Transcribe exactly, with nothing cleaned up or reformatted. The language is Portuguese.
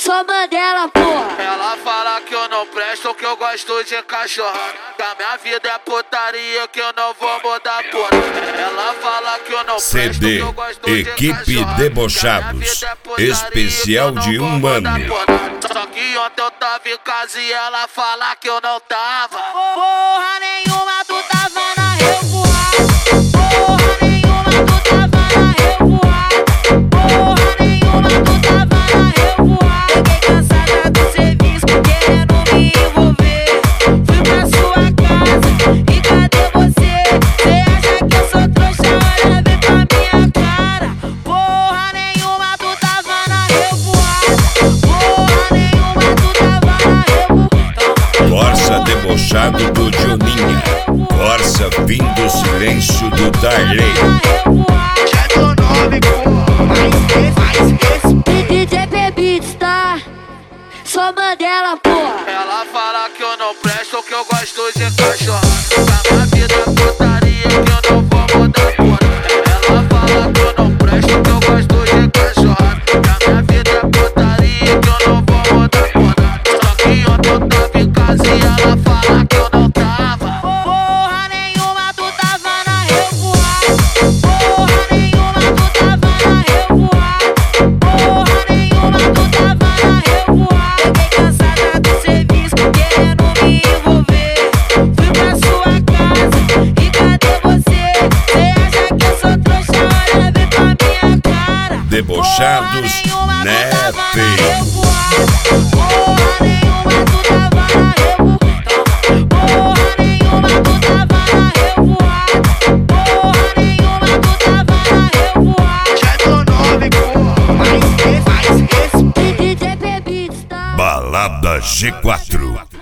Sou Mandela, porra. Ela fala que eu não presto, que eu gosto de cachorro. Que a minha vida é putaria, que eu não vou mudar, porra. Ela fala que eu não presto, C D que eu gosto de Equipe cachorro. Debochados, especial de um ano. Só que ontem eu tava em casa e ela fala que eu não tava. Porra nenhuma, tu tava na revoada. Porra nenhuma, tu tava na revoada. Porra nenhuma, tu tava na revoada. Fiquei cansada do serviço, querendo me envolver. Fui pra sua casa e cadê você? Cê acha que eu sou trouxa? Olha bem pra minha cara. Porra nenhuma, tu tava na revoada. Porra nenhuma, tu tava na revoada. Corsa debochado do Joninha. Corsa vindo do silêncio do Darley. Já tô nove, porra, mais mais D J P-Beats, tá? Sou Mandela, porra. Ela fala que eu não presto, que eu gosto de cachorro. Que a minha vida é putaria, que eu não vou mudar, porra. Ela fala que eu não presto, que eu gosto de cachorro. Que a minha vida é putaria, que eu não vou mudar, porra. Só que ontem eu tava em casa e ela fala que eu não tava. Porra nenhuma, tu tava na revoada. Porra nenhuma, tu tava na revoada. Porra nenhuma, tu tava na revoada. Fiquei cansada do serviço, querendo me envolver. Fui pra sua casa e cadê você? Cê acha que eu sou trouxa? Olha bem pra minha cara. Debochados Nef. Porra nenhuma, tu tava na revoada. Porra nenhuma, tu tava na revoada. Porra nenhuma, tu tava na revoada. Já tô nove, porra, mais mais D J P-Beats, tá? Balada G quatro.